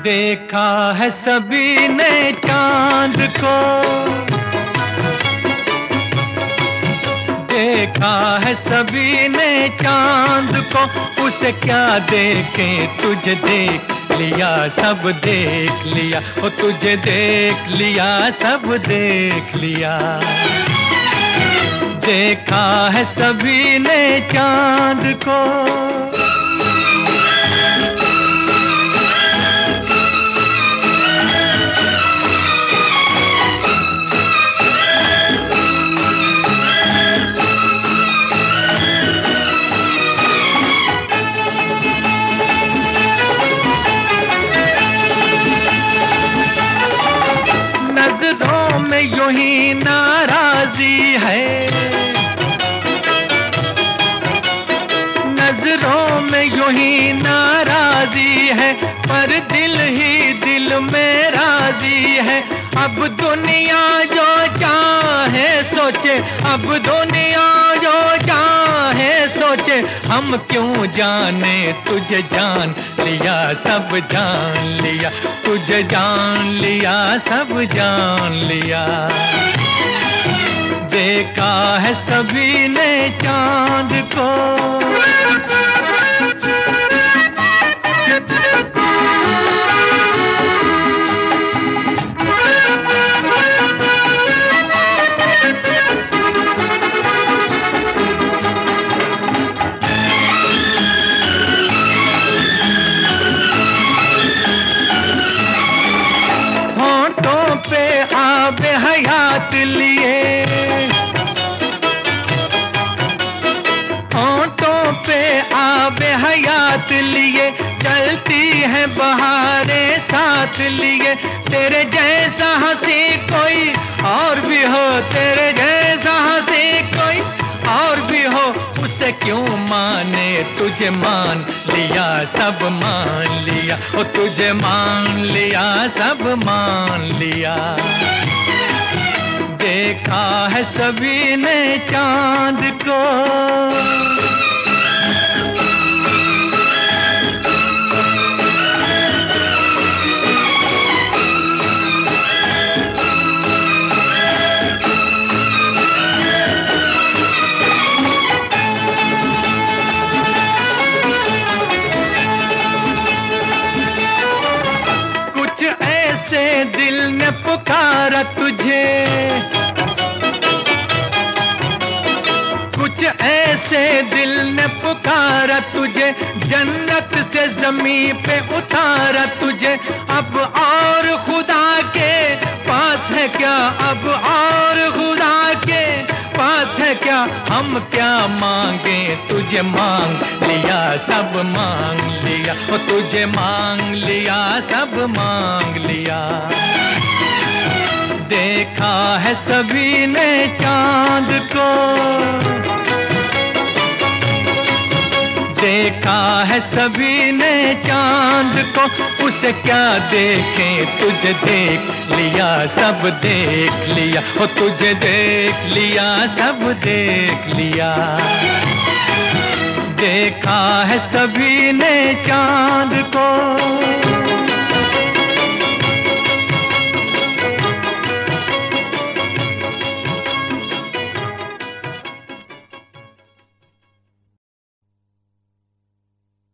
देखा है सभी ने चांद को, देखा है सभी ने चांद को, उसे क्या देखें तुझे देख लिया सब देख लिया, ओ तुझे देख लिया सब देख लिया। देखा है सभी ने चांद को। नजरों में यूं ही नाराजी है, नजरों में यूं ही नाराजी है, पर दिल ही दिल में राजी है। अब दुनिया जो चाहे सोचे, अब दुनिया जो चाहे सोचे, हम क्यों जाने तुझे जान लिया सब जान लिया, तुझे जान लिया सब जान लिया। देखा है सभी ने चांद को। पे आबे हयात लिए, होंठों पे आबे हयात लिए, चलती है बहारें साथ लिए। तेरे जैसा हंसी कोई और भी हो, तेरे जैसा हंसी कोई और भी हो, उसे क्यों माने तुझे मान लिया सब मान लिया, ओ तुझे मान लिया सब मान लिया। देखा है सभी ने चांद को। ऐसे दिल ने पुकारा तुझे, कुछ ऐसे दिल ने पुकारा तुझे, जन्नत से ज़मीं पे उतारा तुझे। अब और खुदा के पास है क्या, अब और खुदा के पास है क्या, हम क्या मांगे तुझे मांग लिया सब मांग लिया, ओ तुझे मांग लिया सब मांग लिया। देखा है सभी ने चांद को, देखा है सभी ने चांद को, उसे क्या देखें तुझे देख लिया सब देख लिया, ओ तुझे देख लिया सब देख लिया। देखा है सभी ने चांद को।